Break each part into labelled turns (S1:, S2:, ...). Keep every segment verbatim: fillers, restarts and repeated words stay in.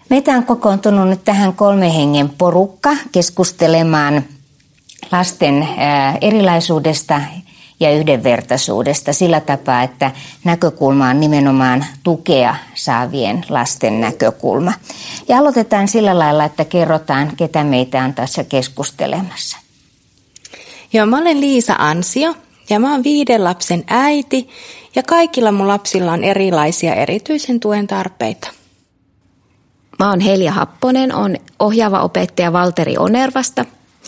S1: Meitä on kokoontunut nyt tähän kolmen hengen porukka keskustelemaan lasten erilaisuudesta ja yhdenvertaisuudesta sillä tapaa, että näkökulma on nimenomaan tukea saavien lasten näkökulma. Ja aloitetaan sillä lailla, että kerrotaan, ketä meitä on tässä keskustelemassa.
S2: Joo, mä olen Liisa Ansio ja mä oon viiden lapsen äiti ja kaikilla mun lapsilla on erilaisia erityisen tuen tarpeita.
S3: Mä oon Helja Happonen, oon ohjaava opettaja Valteri Onervasta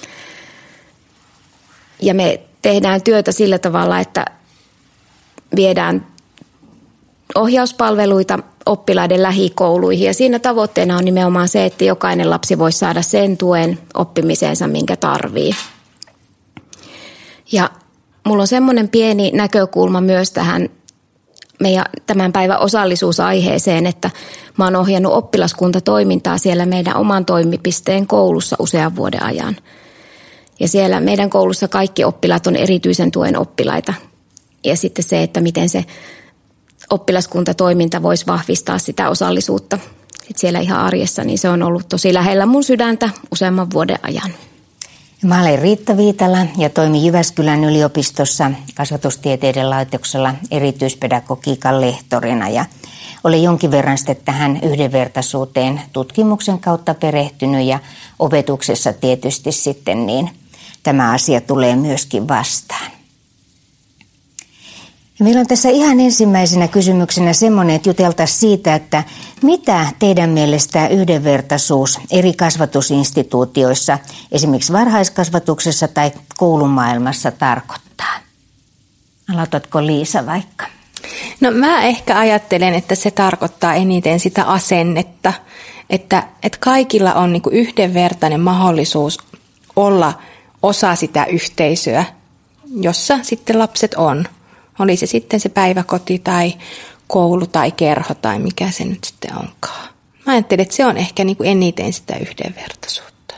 S3: ja me tehdään työtä sillä tavalla, että viedään ohjauspalveluita oppilaiden lähikouluihin ja siinä tavoitteena on nimenomaan se, että jokainen lapsi voisi saada sen tuen oppimiseensa, minkä tarvii. Ja mulla on semmoinen pieni näkökulma myös tähän meidän tämän päivän osallisuusaiheeseen, että mä oon ohjannut oppilaskuntatoimintaa siellä meidän oman toimipisteen koulussa usean vuoden ajan. Ja siellä meidän koulussa kaikki oppilaat on erityisen tuen oppilaita. Ja sitten se, että miten se oppilaskuntatoiminta voisi vahvistaa sitä osallisuutta sitten siellä ihan arjessa, niin se on ollut tosi lähellä mun sydäntä useamman vuoden ajan.
S1: Mä olen Riitta Viitala ja toimin Jyväskylän yliopistossa kasvatustieteiden laitoksella erityispedagogiikan lehtorina ja olen jonkin verran sitten tähän yhdenvertaisuuteen tutkimuksen kautta perehtynyt ja opetuksessa tietysti sitten niin tämä asia tulee myöskin vastaan. Ja meillä on tässä ihan ensimmäisenä kysymyksenä semmoinen, että juteltaisiin siitä, että mitä teidän mielestä yhdenvertaisuus eri kasvatusinstituutioissa, esimerkiksi varhaiskasvatuksessa tai koulumaailmassa tarkoittaa? Aloitatko Liisa vaikka?
S2: No mä ehkä ajattelen, että se tarkoittaa eniten sitä asennetta, että, että kaikilla on niin kuin yhdenvertainen mahdollisuus olla osa sitä yhteisöä, jossa sitten lapset on. Oli se sitten se päiväkoti tai koulu tai kerho tai mikä se nyt sitten onkaan. Mä ajattelen, että se on ehkä niin kuin eniten sitä yhdenvertaisuutta.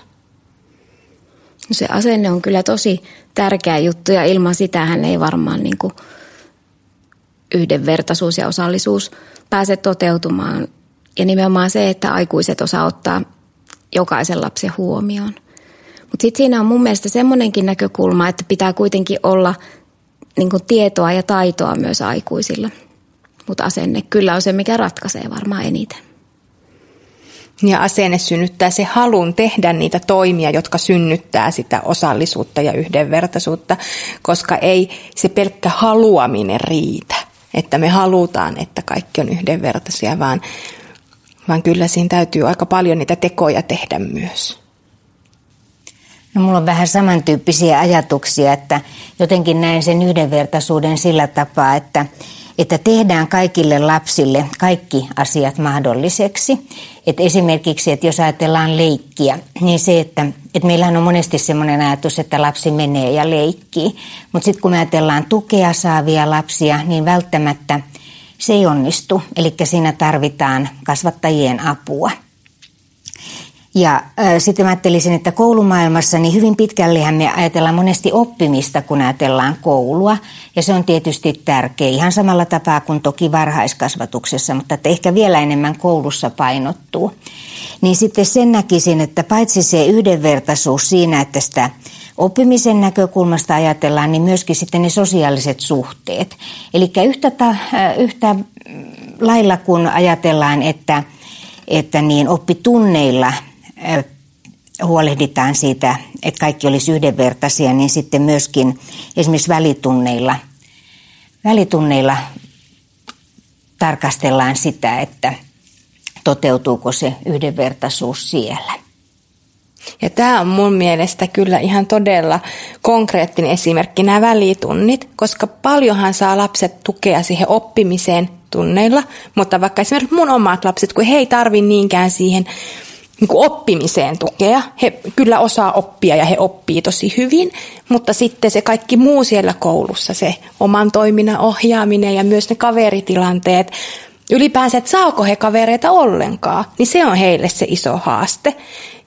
S3: No se asenne on kyllä tosi tärkeä juttu ja ilman sitähän ei varmaan niin kuin yhdenvertaisuus ja osallisuus pääse toteutumaan. Ja nimenomaan se, että aikuiset osaa ottaa jokaisen lapsen huomioon. Mutta sitten siinä on mun mielestä semmoinenkin näkökulma, että pitää kuitenkin olla niin kuin tietoa ja taitoa myös aikuisilla. Mutta asenne kyllä on se, mikä ratkaisee varmaan eniten.
S2: Ja asenne synnyttää se halun tehdä niitä toimia, jotka synnyttää sitä osallisuutta ja yhdenvertaisuutta, koska ei se pelkkä haluaminen riitä, että me halutaan, että kaikki on yhdenvertaisia, vaan, vaan kyllä siinä täytyy aika paljon niitä tekoja tehdä myös.
S1: No, mulla on vähän samantyyppisiä ajatuksia, että jotenkin näen sen yhdenvertaisuuden sillä tapaa, että, että tehdään kaikille lapsille kaikki asiat mahdolliseksi. Että esimerkiksi, että jos ajatellaan leikkiä, niin se, että, että meillähän on monesti semmoinen ajatus, että lapsi menee ja leikkii. Mutta sitten kun me ajatellaan tukea saavia lapsia, niin välttämättä se ei onnistu. Eli siinä tarvitaan kasvattajien apua. Ja äh, sitten mä ajattelisin, että koulumaailmassa niin hyvin pitkällehän me ajatellaan monesti oppimista, kun ajatellaan koulua. Ja se on tietysti tärkeä ihan samalla tapaa kuin toki varhaiskasvatuksessa, mutta että ehkä vielä enemmän koulussa painottuu. Niin sitten sen näkisin, että paitsi se yhdenvertaisuus siinä, että sitä oppimisen näkökulmasta ajatellaan, niin myöskin sitten ne sosiaaliset suhteet. Eli yhtä, ta, yhtä lailla kun ajatellaan, että, että niin oppitunneilla huolehditaan siitä, että kaikki olisi yhdenvertaisia, niin sitten myöskin esimerkiksi välitunneilla, välitunneilla tarkastellaan sitä, että toteutuuko se yhdenvertaisuus siellä.
S2: Ja tämä on mun mielestä kyllä ihan todella konkreettinen esimerkki, nämä välitunnit, koska paljonhan saa lapset tukea siihen oppimiseen tunneilla, mutta vaikka esimerkiksi mun omat lapset, kun he ei tarvitse niinkään siihen niin kuin oppimiseen tukea, he kyllä osaa oppia ja he oppii tosi hyvin, mutta sitten se kaikki muu siellä koulussa, se oman toiminnan ohjaaminen ja myös ne kaveritilanteet, ylipäänsä, että saako he kavereita ollenkaan, niin se on heille se iso haaste. Ja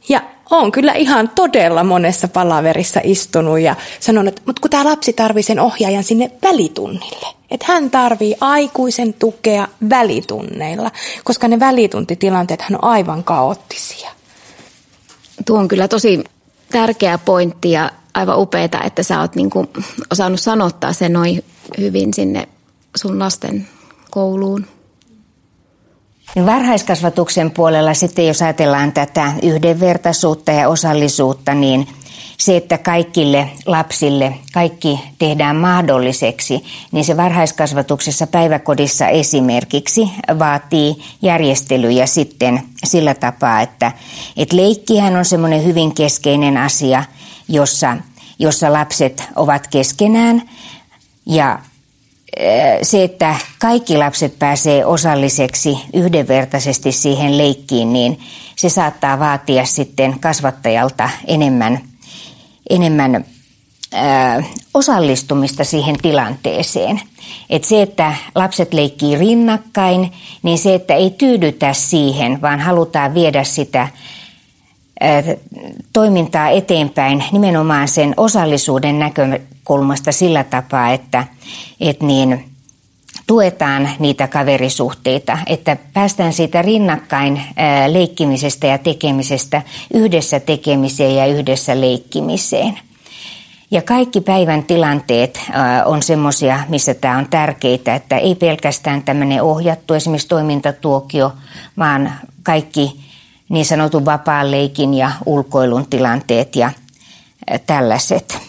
S2: olen kyllä ihan todella monessa palaverissa istunut ja sanonut, että mutta kun tämä lapsi tarvii sen ohjaajan sinne välitunnille. Että hän tarvii aikuisen tukea välitunneilla, koska ne välituntitilanteethan on aivan kaoottisia.
S3: Tuo on kyllä tosi tärkeä pointti ja aivan upeeta, että sä oot niinku osannut sanottaa sen noin hyvin sinne sun lasten kouluun.
S1: Varhaiskasvatuksen puolella sitten, jos ajatellaan tätä yhdenvertaisuutta ja osallisuutta, niin se, että kaikille lapsille kaikki tehdään mahdolliseksi, niin se varhaiskasvatuksessa päiväkodissa esimerkiksi vaatii järjestelyjä sitten sillä tapaa, että, että leikkihän on semmoinen hyvin keskeinen asia, jossa, jossa lapset ovat keskenään ja se, että kaikki lapset pääsee osalliseksi yhdenvertaisesti siihen leikkiin, niin se saattaa vaatia sitten kasvattajalta enemmän, enemmän ää, osallistumista siihen tilanteeseen. Et se, että lapset leikkii rinnakkain, niin se, että ei tyydytä siihen, vaan halutaan viedä sitä ää, toimintaa eteenpäin nimenomaan sen osallisuuden näkökulmasta sillä tapaa, että et niin, tuetaan niitä kaverisuhteita, että päästään siitä rinnakkain ää, leikkimisestä ja tekemisestä yhdessä tekemiseen ja yhdessä leikkimiseen. Ja kaikki päivän tilanteet ää, on semmoisia, missä tämä on tärkeää, että ei pelkästään tämmöinen ohjattu esimerkiksi toimintatuokio, vaan kaikki niin sanotun vapaan leikin ja ulkoilun tilanteet ja ää, tällaiset.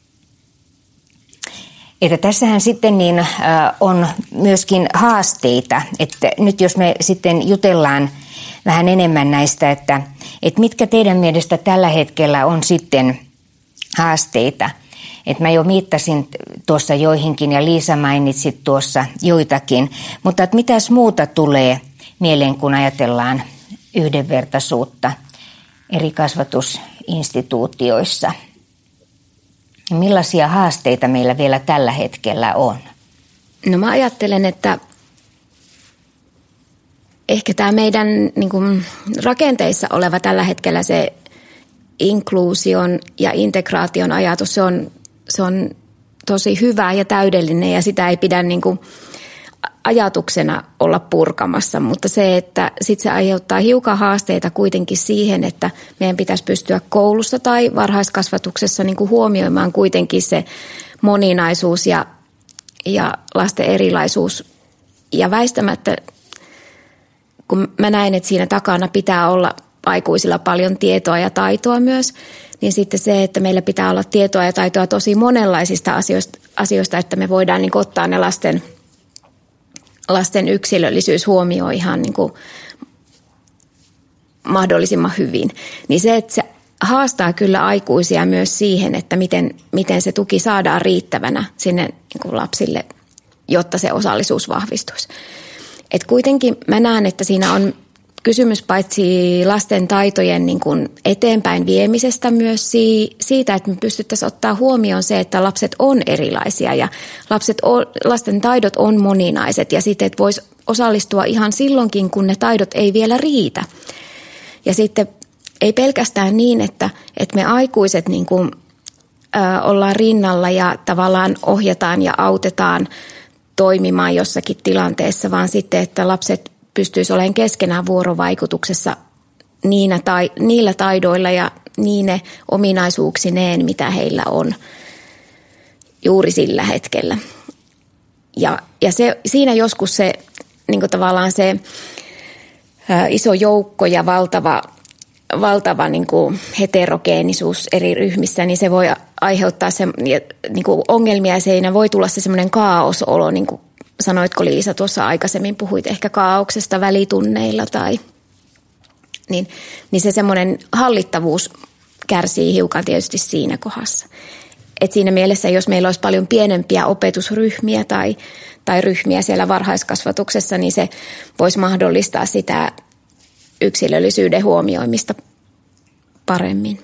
S1: Että tässähän sitten niin, äh, on myöskin haasteita, että nyt jos me sitten jutellaan vähän enemmän näistä, että, että mitkä teidän mielestä tällä hetkellä on sitten haasteita. Että mä jo miittasin tuossa joihinkin ja Liisa mainitsit tuossa joitakin, mutta että mitäs muuta tulee mieleen, kun ajatellaan yhdenvertaisuutta eri kasvatusinstituutioissa? Millaisia haasteita meillä vielä tällä hetkellä on?
S3: No mä ajattelen, että ehkä tämä meidän niin kuin, rakenteissa oleva tällä hetkellä se inkluusion ja integraation ajatus, se on, se on tosi hyvä ja täydellinen ja sitä ei pidä niin kuin, ajatuksena olla purkamassa, mutta se, että sit se aiheuttaa hiukan haasteita kuitenkin siihen, että meidän pitäisi pystyä koulussa tai varhaiskasvatuksessa niin kuin huomioimaan kuitenkin se moninaisuus ja, ja lasten erilaisuus. Ja väistämättä, kun mä näen, että siinä takana pitää olla aikuisilla paljon tietoa ja taitoa myös, niin sitten se, että meillä pitää olla tietoa ja taitoa tosi monenlaisista asioista, asioista että me voidaan niin kuin ottaa ne lasten lasten yksilöllisyys huomioon ihan niin kuin mahdollisimman hyvin. Niin se, että se haastaa kyllä aikuisia myös siihen, että miten, miten se tuki saadaan riittävänä sinne niin kuin lapsille, jotta se osallisuus vahvistuisi. Et kuitenkin mä näen, että siinä on kysymys paitsi lasten taitojen niin kuin eteenpäin viemisestä myös siitä, että me pystyttäisiin ottaa huomioon se, että lapset on erilaisia ja lapset on, lasten taidot on moninaiset ja sitten, että voisi osallistua ihan silloinkin, kun ne taidot ei vielä riitä. Ja sitten ei pelkästään niin, että, että me aikuiset niin kuin, ä, ollaan rinnalla ja tavallaan ohjataan ja autetaan toimimaan jossakin tilanteessa, vaan sitten, että lapset pystyisi olemaan keskenään vuorovaikutuksessa niinä tai, niillä taidoilla ja niine ominaisuuksineen, mitä heillä on juuri sillä hetkellä. Ja, ja se, siinä joskus se niin kuin tavallaan se ä, iso joukko ja valtava, valtava niin kuin heterogeenisuus eri ryhmissä, niin se voi aiheuttaa se, niin kuin ongelmia ja siinä voi tulla se semmoinen kaaosolo, niin kuin sanoitko Liisa tuossa aikaisemmin, puhuit ehkä kaauksesta välitunneilla tai niin, niin se semmoinen hallittavuus kärsii hiukan tietysti siinä kohdassa. Et siinä mielessä, jos meillä olisi paljon pienempiä opetusryhmiä tai, tai ryhmiä siellä varhaiskasvatuksessa, niin se voisi mahdollistaa sitä yksilöllisyyden huomioimista paremmin.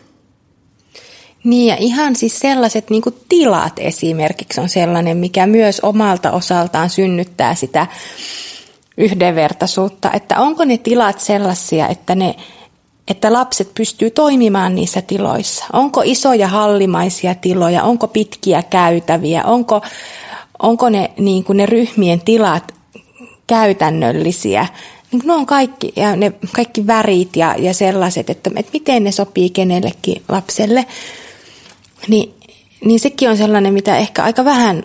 S2: Niin ja ihan siis sellaiset niin kuin tilat esimerkiksi on sellainen, mikä myös omalta osaltaan synnyttää sitä yhdenvertaisuutta, että onko ne tilat sellaisia, että ne, että lapset pystyy toimimaan niissä tiloissa. Onko isoja hallimaisia tiloja, onko pitkiä käytäviä, onko, onko ne, niin kuin ne ryhmien tilat käytännöllisiä. Niin ne on kaikki, ja ne kaikki värit ja, ja sellaiset, että, että miten ne sopii kenellekin lapselle. Niin, niin sekin on sellainen, mitä ehkä aika vähän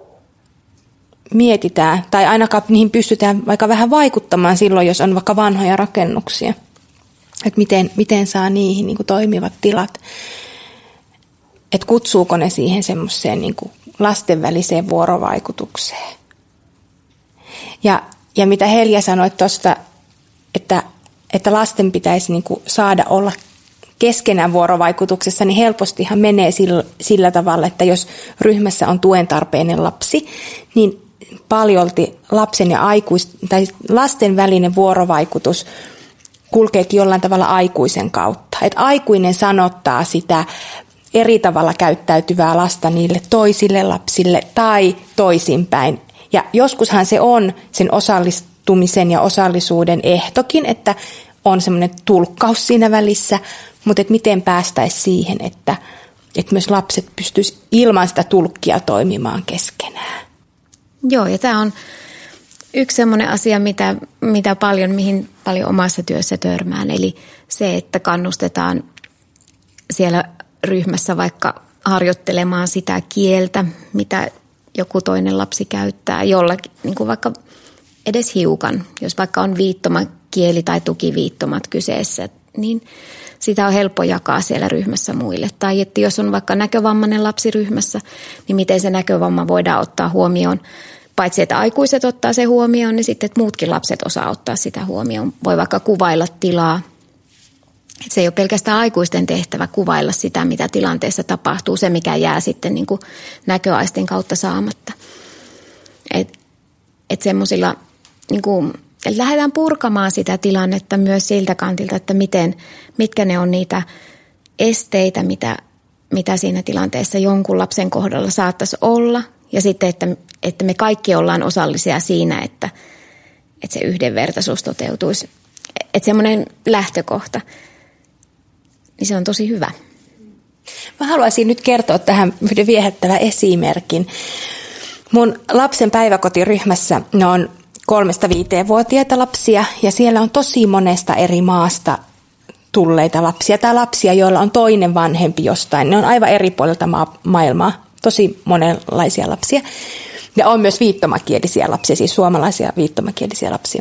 S2: mietitään, tai ainakaan niihin pystytään aika vähän vaikuttamaan silloin, jos on vaikka vanhoja rakennuksia. Että miten, miten saa niihin niin kuin toimivat tilat. Että kutsuuko ne siihen semmoiseen niin kuin lasten väliseen vuorovaikutukseen. Ja, ja mitä Helja sanoi tuosta, että, että lasten pitäisi niin kuin saada olla keskenään vuorovaikutuksessa, niin helpostihan menee sillä, sillä tavalla, että jos ryhmässä on tuen tarpeinen lapsi, niin paljolti lapsen ja aikuis, tai lasten välinen vuorovaikutus kulkeekin jollain tavalla aikuisen kautta. Että aikuinen sanottaa sitä eri tavalla käyttäytyvää lasta niille toisille lapsille tai toisinpäin. Ja joskushan se on sen osallistumisen ja osallisuuden ehtokin, että on semmoinen tulkkaus siinä välissä, mutta et miten päästäisiin siihen, että, että myös lapset pystyisivät ilman sitä tulkkia toimimaan keskenään.
S3: Joo, ja tämä on yksi semmoinen asia, mitä, mitä paljon, mihin paljon omassa työssä törmään, eli se, että kannustetaan siellä ryhmässä vaikka harjoittelemaan sitä kieltä, mitä joku toinen lapsi käyttää jollakin, niin kuin vaikka edes hiukan, jos vaikka on viittomakieli tai tukiviittomat kyseessä, niin sitä on helppo jakaa siellä ryhmässä muille. Tai että jos on vaikka näkövammainen lapsi ryhmässä, niin miten se näkövamma voidaan ottaa huomioon. Paitsi että aikuiset ottaa se huomioon, niin sitten että muutkin lapset osaa ottaa sitä huomioon. Voi vaikka kuvailla tilaa. Että se ei ole pelkästään aikuisten tehtävä kuvailla sitä, mitä tilanteessa tapahtuu, se mikä jää sitten niin kuin näköaistin kautta saamatta. Että et semmoisilla, niin kuin, että lähdetään purkamaan sitä tilannetta myös siltä kantilta, että miten, mitkä ne on niitä esteitä, mitä, mitä siinä tilanteessa jonkun lapsen kohdalla saattaisi olla. Ja sitten, että, että me kaikki ollaan osallisia siinä, että, että se yhdenvertaisuus toteutuisi. Että semmoinen lähtökohta, niin se on tosi hyvä.
S2: Mä haluaisin nyt kertoa tähän yhden viehättävän esimerkin. Mun lapsen päiväkotiryhmässä ne on kolmesta viiteenvuotiaita lapsia ja siellä on tosi monesta eri maasta tulleita lapsia tai lapsia, joilla on toinen vanhempi jostain. Ne on aivan eri puolilta ma- maailmaa, tosi monenlaisia lapsia. Ja on myös viittomakielisiä lapsia, siis suomalaisia viittomakielisiä lapsia.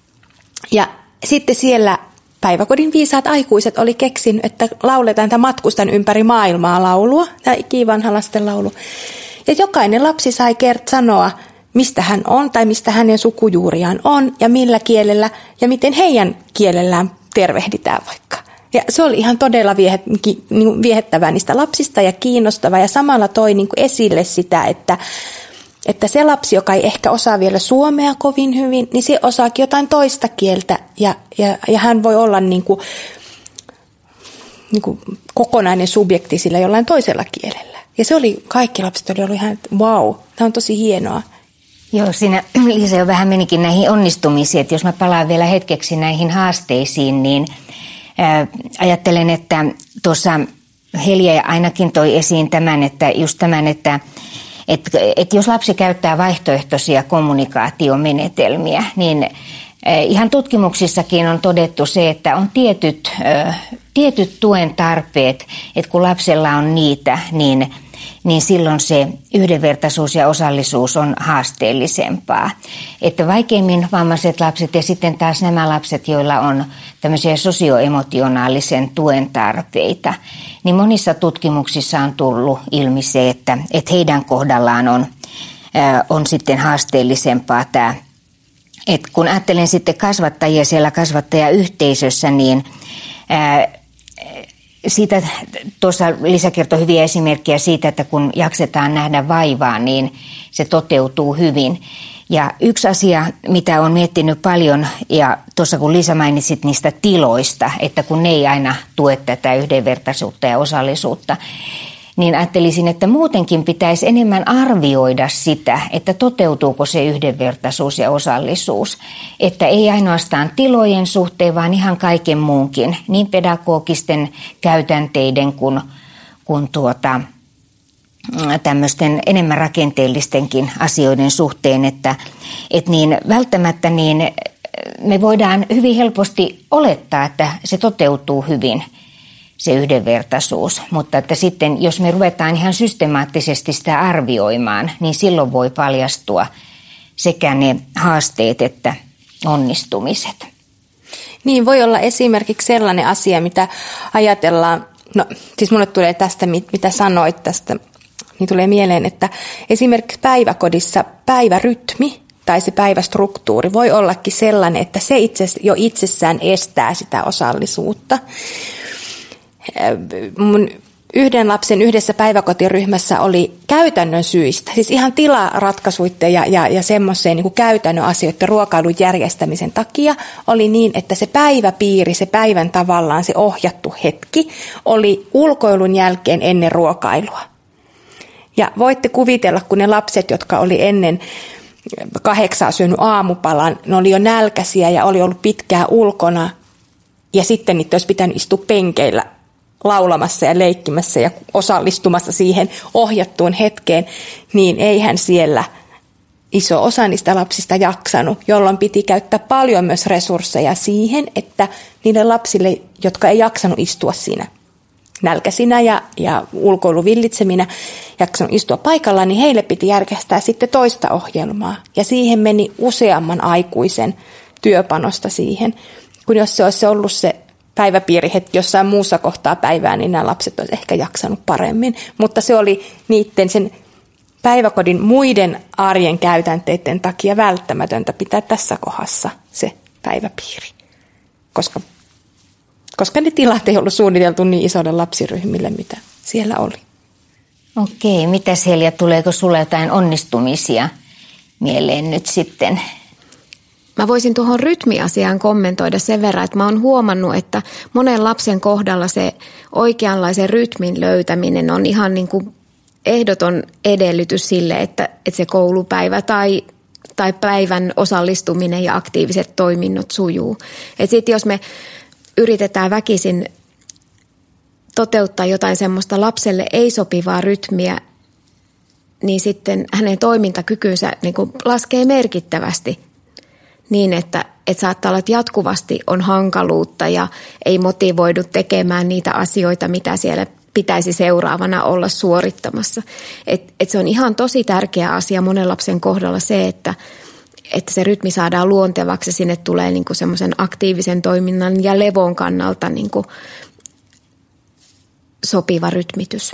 S2: Ja sitten siellä päiväkodin viisaat aikuiset oli keksinyt, että lauletaan tämä Matkustan ympäri maailmaa laulua, tämä ikivanha lasten laulu. Ja jokainen lapsi sai kert sanoa, mistä hän on tai mistä hänen sukujuuriaan on ja millä kielellä ja miten heidän kielellään tervehditään vaikka. Ja se oli ihan todella viehättävää niistä lapsista ja kiinnostavaa ja samalla toi niin kuin esille sitä, että, että se lapsi, joka ei ehkä osaa vielä suomea kovin hyvin, niin se osaakin jotain toista kieltä ja, ja, ja hän voi olla niin kuin, niin kuin kokonainen subjekti sillä jollain toisella kielellä. Ja se oli, kaikki lapset oli ollut ihan, että vau, tämä on tosi hienoa.
S1: Joo, siinä Liisa jo vähän menikin näihin onnistumisiin, että jos mä palaan vielä hetkeksi näihin haasteisiin, niin ää, ajattelen, että tuossa Helja ainakin toi esiin tämän, että just tämän, että et, et jos lapsi käyttää vaihtoehtoisia kommunikaatiomenetelmiä, niin ihan tutkimuksissakin on todettu se, että on tietyt, tietyt tuen tarpeet, että kun lapsella on niitä, niin, niin silloin se yhdenvertaisuus ja osallisuus on haasteellisempaa. Että vaikeimmin vammaiset lapset ja sitten taas nämä lapset, joilla on tämmöisiä sosioemotionaalisen tuen tarpeita, niin monissa tutkimuksissa on tullut ilmi se, että, että heidän kohdallaan on, on sitten haasteellisempaa tämä. Et kun ajattelen sitten kasvattajia siellä kasvattajayhteisössä, niin ää, siitä, tuossa Liisa kertoi hyviä esimerkkejä siitä, että kun jaksetaan nähdä vaivaa, niin se toteutuu hyvin. Ja yksi asia, mitä olen miettinyt paljon, ja tuossa kun Liisa mainitsit niistä tiloista, että kun ne ei aina tue tätä yhdenvertaisuutta ja osallisuutta, niin ajattelisin, että muutenkin pitäisi enemmän arvioida sitä, että toteutuuko se yhdenvertaisuus ja osallisuus. Että ei ainoastaan tilojen suhteen, vaan ihan kaiken muunkin, niin pedagogisten käytänteiden kuin, kuin tuota, tämmöisten enemmän rakenteellistenkin asioiden suhteen, että, että niin välttämättä niin me voidaan hyvin helposti olettaa, että se toteutuu hyvin, se yhdenvertaisuus, mutta että sitten jos me ruvetaan ihan systemaattisesti sitä arvioimaan, niin silloin voi paljastua sekä ne haasteet että onnistumiset.
S2: Niin voi olla esimerkiksi sellainen asia, mitä ajatellaan, no siis mulle tulee tästä, mitä sanoit tästä, niin tulee mieleen, että esimerkiksi päiväkodissa päivärytmi tai se päivästruktuuri voi ollakin sellainen, että se itse, jo itsessään estää sitä osallisuutta. Mun yhden lapsen yhdessä päiväkotiryhmässä oli käytännön syistä, siis ihan tilaratkaisuiden ja, ja, ja semmoiseen niin kuin käytännön asioiden ruokailun järjestämisen takia oli niin, että se päiväpiiri, se päivän tavallaan se ohjattu hetki oli ulkoilun jälkeen ennen ruokailua. Ja voitte kuvitella, kun ne lapset, jotka oli ennen kahdeksaa syönyt aamupalan, ne oli jo nälkäisiä ja oli ollut pitkään ulkona ja sitten niitä olisi pitänyt istua penkeillä laulamassa ja leikkimässä ja osallistumassa siihen ohjattuun hetkeen, niin eihän siellä iso osa niistä lapsista jaksanut, jolloin piti käyttää paljon myös resursseja siihen, että niille lapsille, jotka ei jaksanut istua siinä nälkäisinä ja, ja ulkoiluvillitseminä jaksanut istua paikallaan, niin heille piti järjestää sitten toista ohjelmaa. Ja siihen meni useamman aikuisen työpanosta siihen, kun jos se olisi ollut se päiväpiiri hetki jossain muussa kohtaa päivää, niin nämä lapset olisi ehkä jaksanut paremmin. Mutta se oli niiden sen päiväkodin muiden arjen käytänteiden takia välttämätöntä pitää tässä kohdassa se päiväpiiri, koska koska ne tilat ei ollut suunniteltu niin isoille lapsiryhmille, mitä siellä oli.
S1: Okei, mitä Helja, tuleeko sulle jotain onnistumisia mieleen nyt sitten?
S3: Mä voisin tuohon rytmiasiaan kommentoida sen verran, että mä oon huomannut, että monen lapsen kohdalla se oikeanlaisen rytmin löytäminen on ihan niin kuin ehdoton edellytys sille, että, että se koulupäivä tai, tai päivän osallistuminen ja aktiiviset toiminnot sujuu. Että sitten jos me yritetään väkisin toteuttaa jotain semmoista lapselle ei-sopivaa rytmiä, niin sitten hänen toimintakykynsä niin kuin laskee merkittävästi niin, että, että saattaa olla, että jatkuvasti on hankaluutta ja ei motivoidu tekemään niitä asioita, mitä siellä pitäisi seuraavana olla suorittamassa. Et, et se on ihan tosi tärkeä asia monen lapsen kohdalla se, että että se rytmi saadaan luontevaksi ja sinne tulee niinku semmoisen aktiivisen toiminnan ja levon kannalta niinku sopiva rytmitys.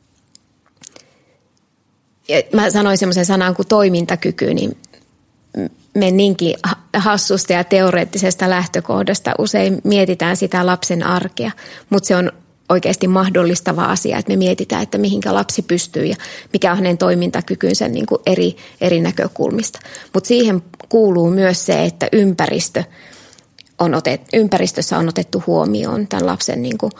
S3: Ja mä sanoin semmoisen sanan kuin toimintakyky, niin me niinkin hassusta ja teoreettisesta lähtökohdasta usein mietitään sitä lapsen arkea, mutta se on oikeasti mahdollistava asia, että me mietitään, että mihinkä lapsi pystyy ja mikä on hänen toimintakykynsä niin kuin eri, eri näkökulmista. Mutta siihen kuuluu myös se, että ympäristö on otet, ympäristössä on otettu huomioon tämän lapsen niin kuin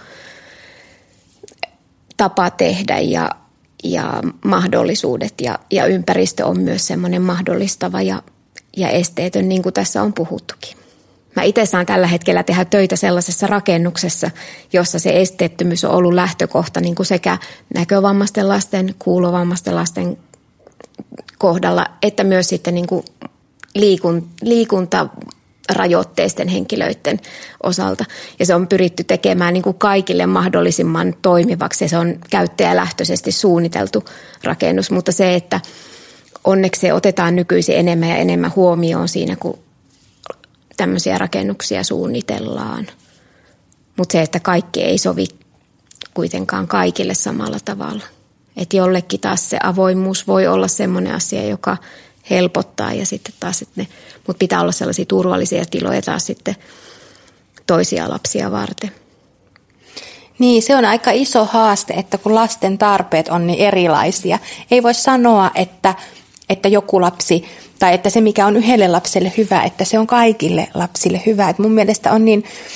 S3: tapa tehdä ja, ja mahdollisuudet ja, ja ympäristö on myös semmoinen mahdollistava ja, ja esteetön, niin kuin tässä on puhuttukin. Mä itse saan tällä hetkellä tehdä töitä sellaisessa rakennuksessa, jossa se esteettömyys on ollut lähtökohta niin kuin sekä näkövammaisten lasten, kuulovammaisten lasten kohdalla, että myös sitten niin kuin liikun, liikuntarajoitteisten henkilöiden osalta. Ja se on pyritty tekemään niin kuin kaikille mahdollisimman toimivaksi ja se on käyttäjälähtöisesti suunniteltu rakennus, mutta se, että onneksi se otetaan nykyisin enemmän ja enemmän huomioon siinä, kun tämmöisiä rakennuksia suunnitellaan. Mutta se, että kaikki ei sovi kuitenkaan kaikille samalla tavalla. Että jollekin taas se avoimuus voi olla semmoinen asia, joka helpottaa ja sitten taas, että ne, mutta pitää olla sellaisia turvallisia tiloja taas sitten toisia lapsia varten.
S2: Niin, se on aika iso haaste, että kun lasten tarpeet on niin erilaisia. Ei voi sanoa, että, että joku lapsi tai että se, mikä on yhdelle lapselle hyvä, että se on kaikille lapsille hyvä. Et mun mielestä on niin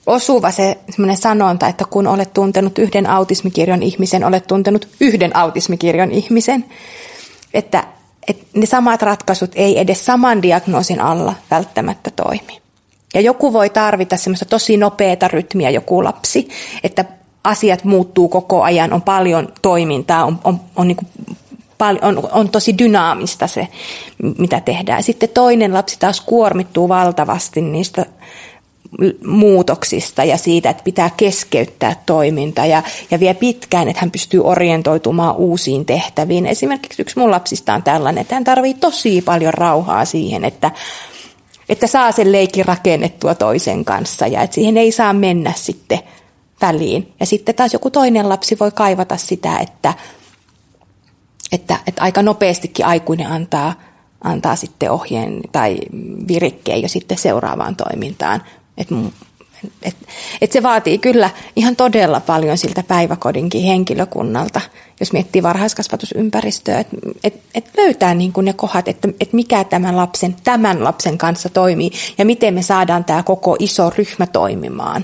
S2: osuva se semmoinen sanonta, että kun olet tuntenut yhden autismikirjon ihmisen, olet tuntenut yhden autismikirjon ihmisen. Että, että ne samat ratkaisut ei edes saman diagnoosin alla välttämättä toimi. Ja joku voi tarvita semmoista tosi nopeata rytmiä, joku lapsi, että asiat muuttuu koko ajan, on paljon toimintaa, on, on, on, niin kuin paljon, on, on tosi dynaamista se, mitä tehdään. Sitten toinen lapsi taas kuormittuu valtavasti niistä muutoksista ja siitä, että pitää keskeyttää toiminta ja, ja vie pitkään, että hän pystyy orientoitumaan uusiin tehtäviin. Esimerkiksi yksi mun lapsista on tällainen, että hän tarvitsee tosi paljon rauhaa siihen, että, että saa sen leikin rakennettua toisen kanssa ja että siihen ei saa mennä sitten väliin. Ja sitten taas joku toinen lapsi voi kaivata sitä, että, että, että aika nopeastikin aikuinen antaa, antaa sitten ohjeen tai virikkeen jo sitten seuraavaan toimintaan. Että et, et se vaatii kyllä ihan todella paljon siltä päiväkodinkin henkilökunnalta, jos miettii varhaiskasvatusympäristöä, että et, et löytää niin kuin ne kohdat, että et mikä tämän lapsen, tämän lapsen kanssa toimii ja miten me saadaan tämä koko iso ryhmä toimimaan.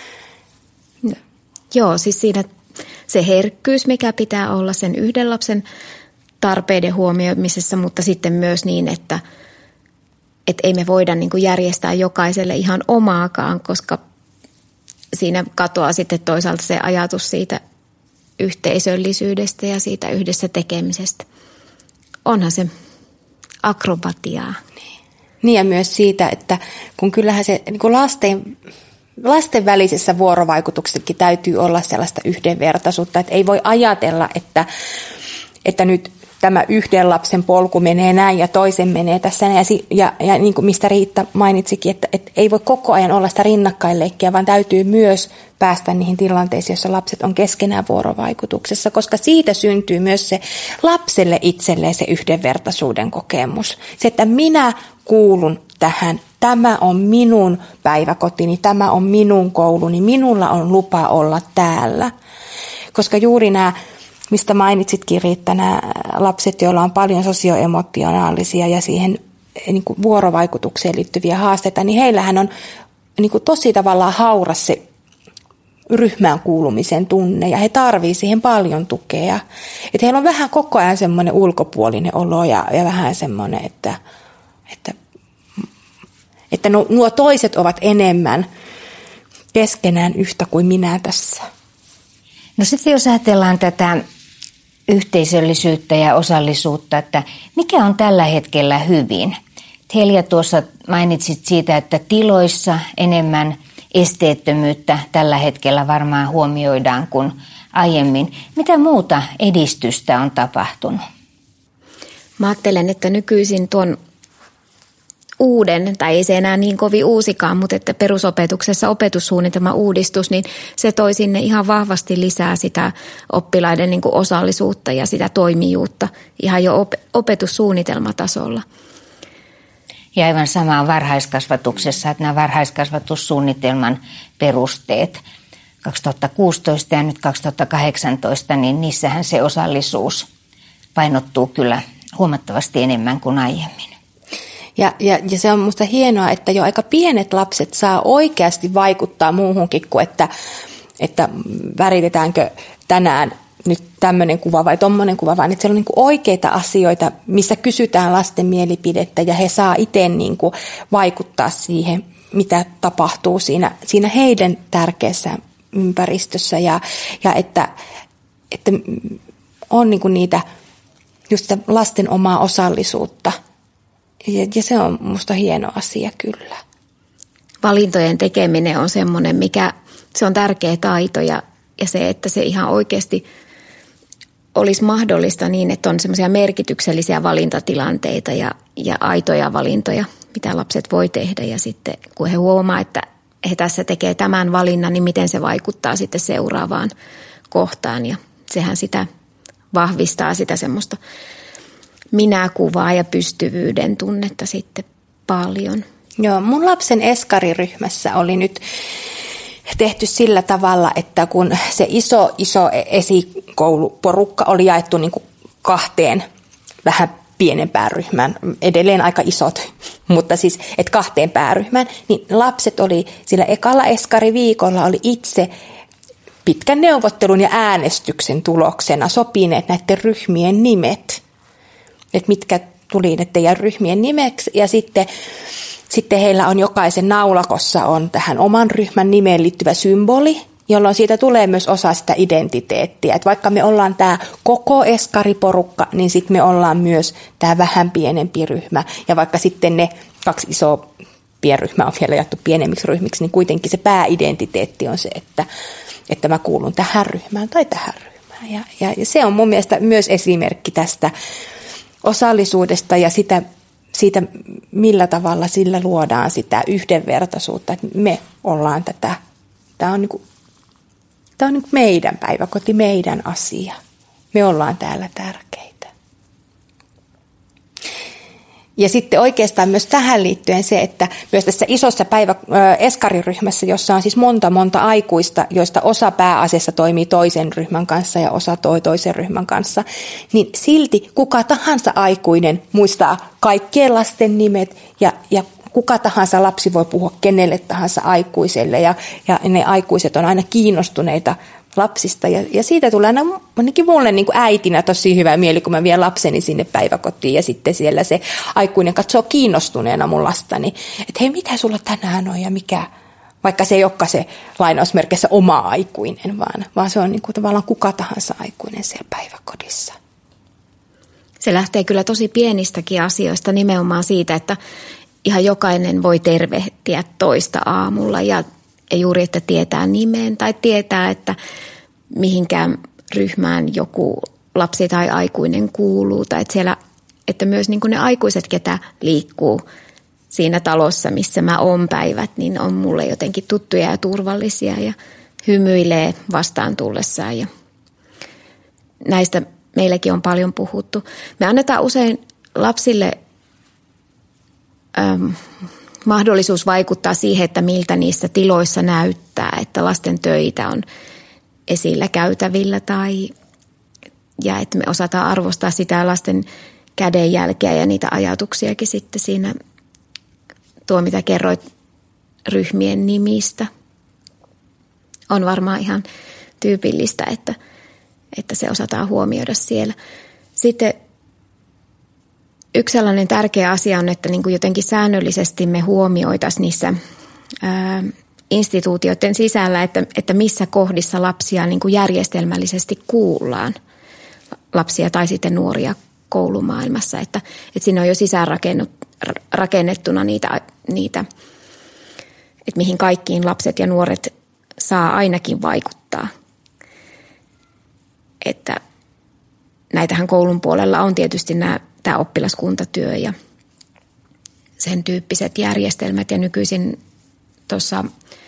S3: Joo, siis siinä se herkkyys, mikä pitää olla sen yhden lapsen tarpeiden huomioimisessa, mutta sitten myös niin, että et ei me voida niin kuin järjestää jokaiselle ihan omaakaan, koska siinä katoaa sitten toisaalta se ajatus siitä yhteisöllisyydestä ja siitä yhdessä tekemisestä. Onhan se akrobatiaa.
S2: Niin ja myös siitä, että kun kyllähän se niin kuin lasten, lasten välisessä vuorovaikutuksessakin täytyy olla sellaista yhdenvertaisuutta, että ei voi ajatella, että, että nyt tämä yhden lapsen polku menee näin ja toisen menee tässä. Ja, ja, ja niin kuin mistä Riitta mainitsikin, että, että ei voi koko ajan olla sitä rinnakkainleikkiä, vaan täytyy myös päästä niihin tilanteisiin, joissa lapset on keskenään vuorovaikutuksessa, koska siitä syntyy myös se lapselle itselleen se yhdenvertaisuuden kokemus. Se, että minä kuulun tähän, tämä on minun päiväkotini, tämä on minun kouluni, minulla on lupa olla täällä. Koska juuri nämä, mistä mainitsitkin Riitta, nämä lapset, joilla on paljon sosioemotionaalisia ja siihen niin kuin vuorovaikutukseen liittyviä haasteita, niin heillähän on niin kuin tosi tavallaan hauras se ryhmään kuulumisen tunne ja he tarvitsevat siihen paljon tukea. Että heillä on vähän koko ajan semmoinen ulkopuolinen olo ja, ja vähän semmoinen, että, että, että nuo toiset ovat enemmän keskenään yhtä kuin minä tässä.
S1: No sitten jos ajatellaan tätä yhteisöllisyyttä ja osallisuutta, että mikä on tällä hetkellä hyvin? Helja tuossa mainitsit siitä, että tiloissa enemmän esteettömyyttä tällä hetkellä varmaan huomioidaan kuin aiemmin. Mitä muuta edistystä on tapahtunut?
S3: Mä ajattelen, että nykyisin tuon uuden, tai ei se enää niin kovin uusikaan, mutta että perusopetuksessa opetussuunnitelman uudistus, niin se toi sinne ihan vahvasti lisää sitä oppilaiden niin kuin osallisuutta ja sitä toimijuutta ihan jo op- opetussuunnitelmatasolla.
S1: Ja aivan sama on varhaiskasvatuksessa, että nämä varhaiskasvatussuunnitelman perusteet kaksituhattakuusitoista ja nyt kaksituhattakahdeksantoista, niin niissähän se osallisuus painottuu kyllä huomattavasti enemmän kuin aiemmin.
S2: Ja, ja, ja se on musta hienoa, että jo aika pienet lapset saa oikeasti vaikuttaa muuhunkin kuin, että, että väritetäänkö tänään nyt tämmöinen kuva vai tommoinen kuva, vaan että siellä on niin kuin oikeita asioita, missä kysytään lasten mielipidettä ja he saa itse niin kuin vaikuttaa siihen, mitä tapahtuu siinä, siinä heidän tärkeässä ympäristössä ja, ja että, että on niin kuin niitä just lasten omaa osallisuutta. Ja, ja se on musta hieno asia kyllä.
S3: Valintojen tekeminen on semmoinen, mikä se on tärkeä taito ja, ja se, että se ihan oikeasti olisi mahdollista niin, että on semmoisia merkityksellisiä valintatilanteita ja, ja aitoja valintoja, mitä lapset voi tehdä. Ja sitten kun he huomaa, että he tässä tekee tämän valinnan, niin miten se vaikuttaa sitten seuraavaan kohtaan. Ja sehän sitä vahvistaa sitä semmoista minäkuvaa ja pystyvyyden tunnetta sitten paljon.
S2: Joo, mun lapsen eskariryhmässä oli nyt tehty sillä tavalla, että kun se iso, iso esikouluporukka oli jaettu niin kuin kahteen vähän pienempään ryhmään, edelleen aika isot mutta siis, että kahteen pääryhmään, niin lapset oli sillä ekalla eskariviikolla oli itse pitkän neuvottelun ja äänestyksen tuloksena sopineet näiden ryhmien nimet, että mitkä tuli ne teidän ryhmien nimeksi, ja sitten, sitten heillä on jokaisen naulakossa on tähän oman ryhmän nimeen liittyvä symboli, jolloin siitä tulee myös osa sitä identiteettiä. Että vaikka me ollaan tämä koko eskariporukka, niin sitten me ollaan myös tämä vähän pienempi ryhmä. Ja vaikka sitten ne kaksi isoa pienryhmää on vielä jaettu pienemmiksi ryhmiksi, niin kuitenkin se pääidentiteetti on se, että, että mä kuulun tähän ryhmään tai tähän ryhmään. Ja, ja, ja se on mun mielestä myös esimerkki tästä osallisuudesta ja sitä, siitä, millä tavalla sillä luodaan sitä yhdenvertaisuutta. Että me ollaan tätä, tämä on niin kuin Tämä on niin meidän päiväkoti, meidän asia. Me ollaan täällä tärkeitä. Ja sitten oikeastaan myös tähän liittyen se, että myös tässä isossa päivä, eskariryhmässä, jossa on siis monta monta aikuista, joista osa pääasiassa toimii toisen ryhmän kanssa ja osa toi toisen ryhmän kanssa, niin silti kuka tahansa aikuinen muistaa kaikkien lasten nimet ja, ja kuka tahansa lapsi voi puhua kenelle tahansa aikuiselle ja, ja ne aikuiset on aina kiinnostuneita lapsista. Ja, ja siitä tulee aina ainakin mulle niin kuin äitinä tosi hyvä mieli, kun mä vien lapseni sinne päiväkotiin ja sitten siellä se aikuinen katsoo kiinnostuneena mun lastani, että hei, mitä sulla tänään on ja mikä, vaikka se ei olekaan se lainausmerkissä oma aikuinen, vaan, vaan se on niin kuin tavallaan kuka tahansa aikuinen siellä päiväkodissa.
S3: Se lähtee kyllä tosi pienistäkin asioista, nimenomaan siitä, että ihan jokainen voi tervehtiä toista aamulla ja, ja juuri, että tietää nimeen tai tietää, että mihinkään ryhmään joku lapsi tai aikuinen kuuluu. Tai että, siellä, että myös niin kuin ne aikuiset, ketä liikkuu siinä talossa, missä mä oon päivät, niin on mulle jotenkin tuttuja ja turvallisia ja hymyilee vastaan tullessaan. Ja näistä meilläkin on paljon puhuttu. Me annetaan usein lapsille Ähm, mahdollisuus vaikuttaa siihen, että miltä niissä tiloissa näyttää, että lasten töitä on esillä käytävillä tai ja että me osataan arvostaa sitä lasten kädenjälkeä ja niitä ajatuksiakin sitten siinä, tuo mitä kerroit ryhmien nimistä. On varmaan ihan tyypillistä, että, että se osataan huomioida siellä. Sitten yksi sellainen tärkeä asia on, että niin kuin jotenkin säännöllisesti me huomioitaisiin niissä ää, instituutioiden sisällä, että, että missä kohdissa lapsia niin kuin järjestelmällisesti kuullaan, lapsia tai sitten nuoria koulumaailmassa. Että, että siinä on jo sisäänrakennettuna niitä, niitä, että mihin kaikkiin lapset ja nuoret saa ainakin vaikuttaa. Että näitähän koulun puolella on tietysti nämä tämä oppilaskuntatyö ja sen tyyppiset järjestelmät ja nykyisin tuossa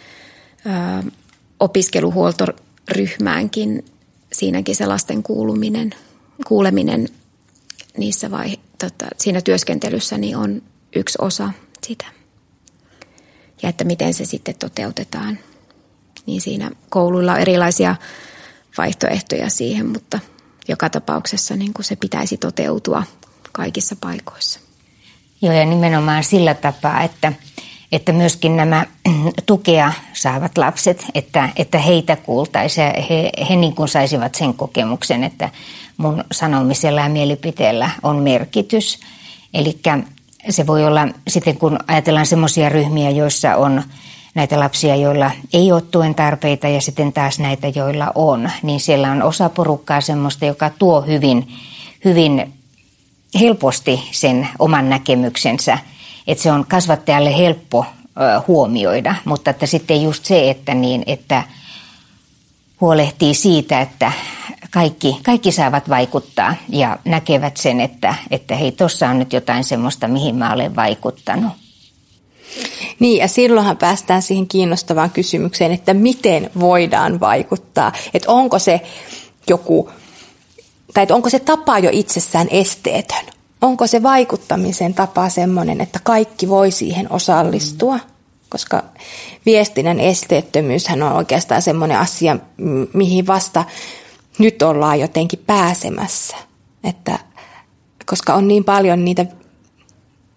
S3: opiskeluhuoltoryhmäänkin siinäkin se lasten kuuluminen, kuuleminen niissä vai, tota, siinä työskentelyssä niin on yksi osa sitä. Ja että miten se sitten toteutetaan. Niin siinä kouluilla on erilaisia vaihtoehtoja siihen, mutta joka tapauksessa niin kuin se pitäisi toteutua kaikissa paikoissa.
S1: Joo, ja nimenomaan sillä tapaa, että, että myöskin nämä tukea saavat lapset, että, että heitä kuultaisiin ja he, he niin kuin saisivat sen kokemuksen, että mun sanomisella ja mielipiteellä on merkitys. Eli se voi olla sitten, kun ajatellaan semmoisia ryhmiä, joissa on näitä lapsia, joilla ei ole tuen tarpeita ja sitten taas näitä, joilla on, niin siellä on osa porukkaa semmoista, joka tuo hyvin, hyvin helposti sen oman näkemyksensä, että se on kasvattajalle helppo ö, huomioida, mutta että sitten just se, että, niin, että huolehtii siitä, että kaikki, kaikki saavat vaikuttaa ja näkevät sen, että, että hei, tuossa on nyt jotain semmoista, mihin mä olen vaikuttanut.
S2: Niin, ja silloinhan päästään siihen kiinnostavaan kysymykseen, että miten voidaan vaikuttaa, että onko se joku, tai että onko se tapa jo itsessään esteetön, onko se vaikuttamisen tapa semmoinen, että kaikki voi siihen osallistua, koska viestinnän esteettömyyshän on oikeastaan semmoinen asia, mihin vasta nyt ollaan jotenkin pääsemässä, että koska on niin paljon niitä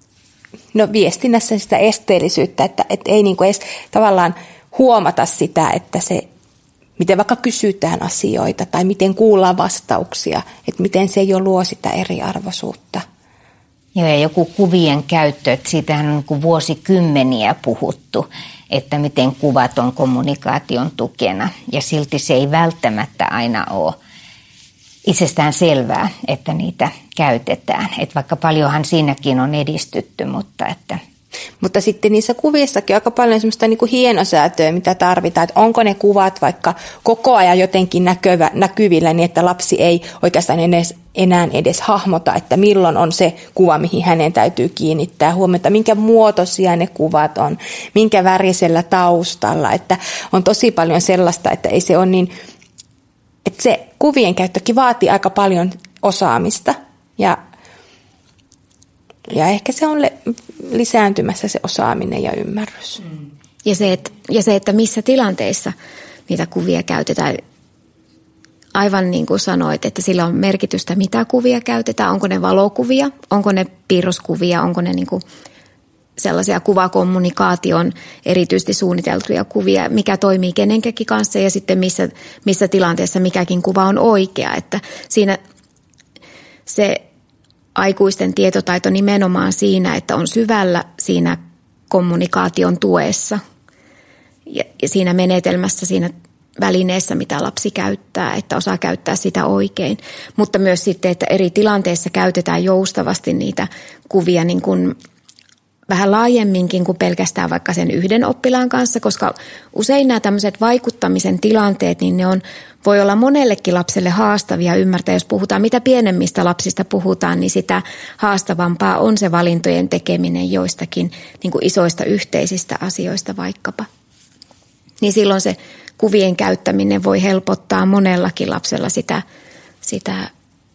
S2: no viestinnässä sitä esteellisyyttä, että, että ei niin kuin edes tavallaan huomata sitä, että se, miten vaikka kysytään asioita tai miten kuullaan vastauksia, että miten se jo luo sitä eriarvoisuutta.
S1: Joo, ja joku kuvien käyttö, että siitähän on niin vuosikymmeniä puhuttu, että miten kuvat on kommunikaation tukena, ja silti se ei välttämättä aina ole itsestään selvää, että niitä käytetään. Että vaikka paljonhan siinäkin on edistytty, mutta että...
S2: Mutta sitten niissä kuvissakin on aika paljon semmoista niin kuin hienosäätöä, mitä tarvitaan, että onko ne kuvat vaikka koko ajan jotenkin näkyvä, näkyvillä niin, että lapsi ei oikeastaan edes, enää edes hahmota, että milloin on se kuva, mihin hänen täytyy kiinnittää huomiota, minkä muotoisia ne kuvat on, minkä värisellä taustalla, että on tosi paljon sellaista, että ei se ole niin, että se kuvien käyttökin vaatii aika paljon osaamista ja Ja ehkä se on lisääntymässä se osaaminen ja ymmärrys.
S3: Ja se, että, ja se, että missä tilanteissa niitä kuvia käytetään. Aivan niin kuin sanoit, että sillä on merkitystä, mitä kuvia käytetään. Onko ne valokuvia, onko ne piirroskuvia, onko ne niin kuin sellaisia kuvakommunikaation erityisesti suunniteltuja kuvia, mikä toimii kenenkäkin kanssa ja sitten missä, missä tilanteessa mikäkin kuva on oikea. Että siinä se... Aikuisten tietotaito nimenomaan siinä, että on syvällä siinä kommunikaation tuessa ja siinä menetelmässä, siinä välineessä, mitä lapsi käyttää, että osaa käyttää sitä oikein. Mutta myös sitten, että eri tilanteissa käytetään joustavasti niitä kuvia niin kuin vähän laajemminkin kuin pelkästään vaikka sen yhden oppilaan kanssa, koska usein nämä tämmöiset vaikuttamisen tilanteet, niin ne on, voi olla monellekin lapselle haastavia ymmärtää. Jos puhutaan, mitä pienemmistä lapsista puhutaan, niin sitä haastavampaa on se valintojen tekeminen joistakin niin kuin isoista yhteisistä asioista vaikkapa. Niin silloin se kuvien käyttäminen voi helpottaa monellakin lapsella sitä, sitä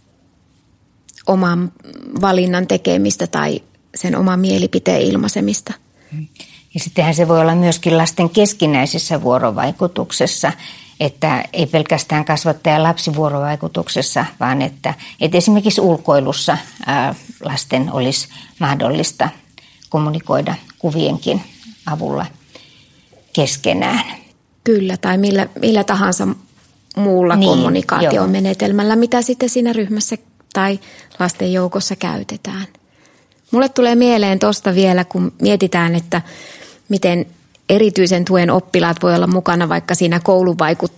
S3: oman valinnan tekemistä tai sen oman mielipiteen ilmaisemista.
S1: Ja sittenhän se voi olla myöskin lasten keskinäisessä vuorovaikutuksessa, että ei pelkästään kasvattaja- ja lapsivuorovaikutuksessa, vaan että, että esimerkiksi ulkoilussa ää, lasten olisi mahdollista kommunikoida kuvienkin avulla keskenään.
S3: Kyllä, tai millä, millä tahansa muulla niin, kommunikaatiomenetelmällä, mitä sitten siinä ryhmässä tai lasten joukossa käytetään. Mulle tulee mieleen tuosta vielä, kun mietitään, että miten erityisen tuen oppilaat voi olla mukana vaikka siinä koulun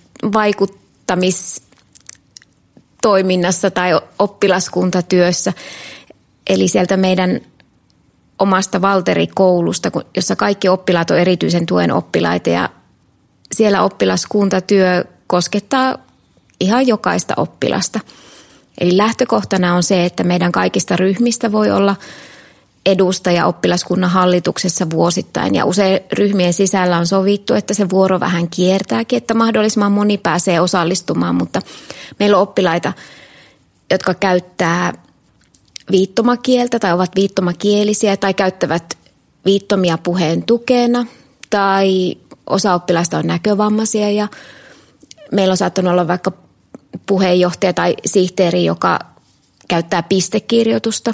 S3: vaikuttamistoiminnassa tai oppilaskuntatyössä. Eli sieltä meidän omasta Valteri-koulusta, jossa kaikki oppilaat on erityisen tuen oppilaita ja siellä oppilaskuntatyö koskettaa ihan jokaista oppilasta. Eli lähtökohtana on se, että meidän kaikista ryhmistä voi olla edustaja oppilaskunnan hallituksessa vuosittain. Ja usein ryhmien sisällä on sovittu, että se vuoro vähän kiertääkin, että mahdollisimman moni pääsee osallistumaan. Mutta meillä on oppilaita, jotka käyttää viittomakieltä tai ovat viittomakielisiä tai käyttävät viittomia puheen tukena. Tai osa oppilaista on näkövammaisia ja meillä on saattanut olla vaikka puheenjohtaja tai sihteeri, joka käyttää pistekirjoitusta.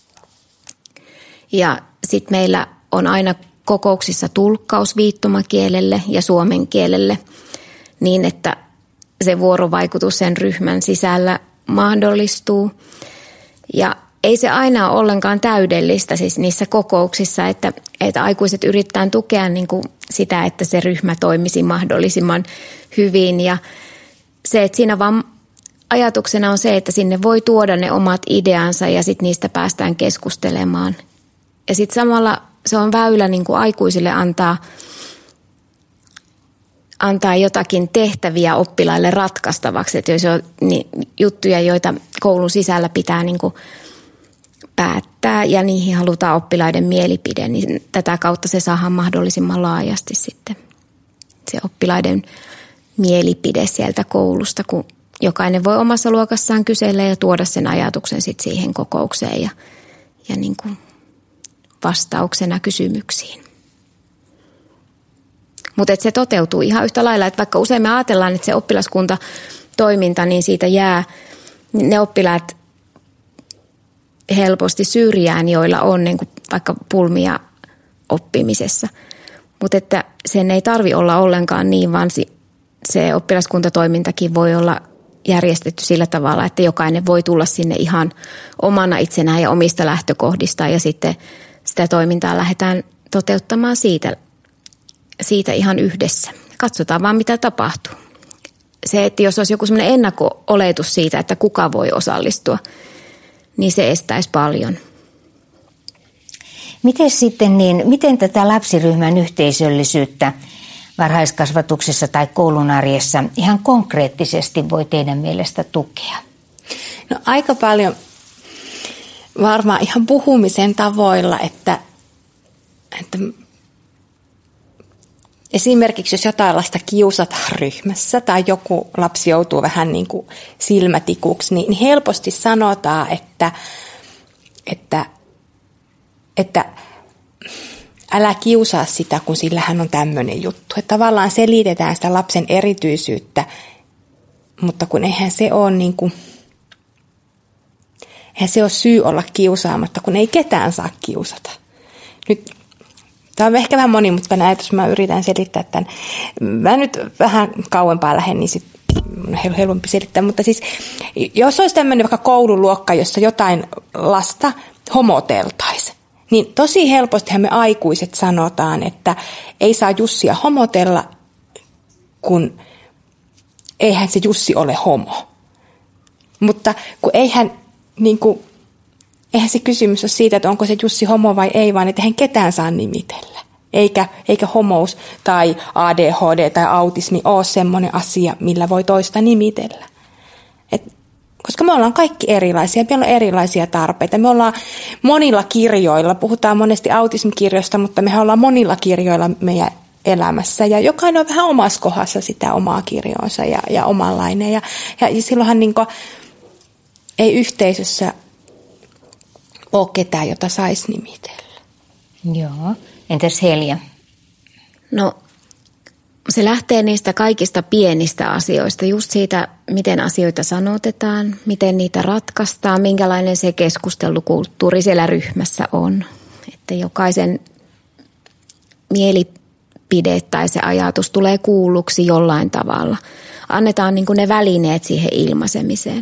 S3: Ja sitten meillä on aina kokouksissa tulkkaus viittomakielelle ja suomen kielelle niin, että se vuorovaikutus sen ryhmän sisällä mahdollistuu. Ja ei se aina ole ollenkaan täydellistä siis niissä kokouksissa, että, että aikuiset yritetään tukea niin kuin sitä, että se ryhmä toimisi mahdollisimman hyvin. Ja se, että siinä vaan ajatuksena on se, että sinne voi tuoda ne omat ideansa ja sitten niistä päästään keskustelemaan. Ja sitten samalla se on väylä niin kuin aikuisille antaa, antaa jotakin tehtäviä oppilaille ratkaistavaksi. Että jos on niin, juttuja, joita koulun sisällä pitää niin kuin päättää ja niihin halutaan oppilaiden mielipide, niin tätä kautta se saadaan mahdollisimman laajasti sitten se oppilaiden mielipide sieltä koulusta, kun jokainen voi omassa luokassaan kysellä ja tuoda sen ajatuksen sitten siihen kokoukseen ja, ja niin kuin vastauksena kysymyksiin. Mutta se toteutuu ihan yhtä lailla, että vaikka usein me ajatellaan, että se oppilaskuntatoiminta, niin siitä jää ne oppilaat helposti syrjään, joilla on niin kuin vaikka pulmia oppimisessa. Mutta että sen ei tarvi olla ollenkaan niin, vaan se oppilaskuntatoimintakin voi olla järjestetty sillä tavalla, että jokainen voi tulla sinne ihan omana itsenään ja omista lähtökohdistaan ja sitten sitä toimintaa lähdetään toteuttamaan siitä, siitä ihan yhdessä. Katsotaan vaan, mitä tapahtuu. Se, että jos olisi joku sellainen ennakko-oletus siitä, että kuka voi osallistua, niin se estäisi paljon.
S1: Miten sitten niin, miten tätä lapsiryhmän yhteisöllisyyttä varhaiskasvatuksessa tai koulun arjessa ihan konkreettisesti voi teidän mielestä tukea?
S2: No aika paljon varmaan ihan puhumisen tavoilla, että, että esimerkiksi jos jotain lasta kiusataan ryhmässä tai joku lapsi joutuu vähän niin kuin silmätikuksi, niin helposti sanotaan, että, että, että älä kiusaa sitä, kun sillähän on tämmöinen juttu. Että tavallaan selitetään sitä lapsen erityisyyttä, mutta kun eihän se ole niin kuin, eihän se ole syy olla kiusaamatta, kun ei ketään saa kiusata. Nyt tämä on ehkä vähän monimutkainen ajatus, mä yritän selittää tämän. Mä nyt vähän kauempaa lähden, niin sitten on helpompi selittää. Mutta siis, jos olisi tämmöinen vaikka koululuokka, jossa jotain lasta homoteltaisiin, niin tosi helpostihan me aikuiset sanotaan, että ei saa Jussia homotella, kun eihän se Jussi ole homo. Mutta kun eihän, niin kuin, eihän se kysymys ole siitä, että onko se Jussi homo vai ei, vaan että eihän ketään saa nimitellä. Eikä, eikä homous tai A D H D tai autismi ole semmoinen asia, millä voi toista nimitellä. Et, koska me ollaan kaikki erilaisia, meillä on erilaisia tarpeita. Me ollaan monilla kirjoilla, puhutaan monesti autismikirjoista, mutta mehän ollaan monilla kirjoilla meidän elämässä. Ja jokainen on vähän omassa kohdassa sitä omaa kirjoonsa ja, ja omanlainen. Ja, ja silloinhan niin kuin, ei yhteisössä ole ketään, jota saisi nimitellä.
S1: Joo. Entäs Helja?
S3: No se lähtee niistä kaikista pienistä asioista, just siitä, miten asioita sanotetaan, miten niitä ratkaistaan, minkälainen se keskustelukulttuuri siellä ryhmässä on. Että jokaisen mielipide tai se ajatus tulee kuulluksi jollain tavalla. Annetaan niin kuin ne välineet siihen ilmaisemiseen.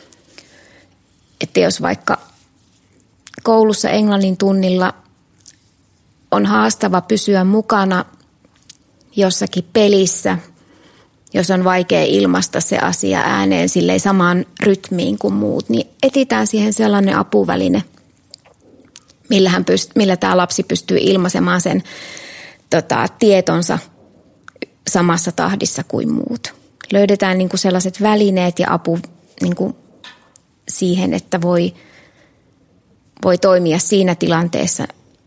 S3: Että jos vaikka koulussa englannin tunnilla on haastava pysyä mukana jossakin pelissä, jos on vaikea ilmaista se asia ääneen silleen samaan rytmiin kuin muut, niin etsitään siihen sellainen apuväline, millä, hän pyst- millä tämä lapsi pystyy ilmaisemaan sen tota, tietonsa samassa tahdissa kuin muut. Löydetään niin kuin sellaiset välineet ja apu niin kuin siihen, että voi, voi toimia siinä tilanteessa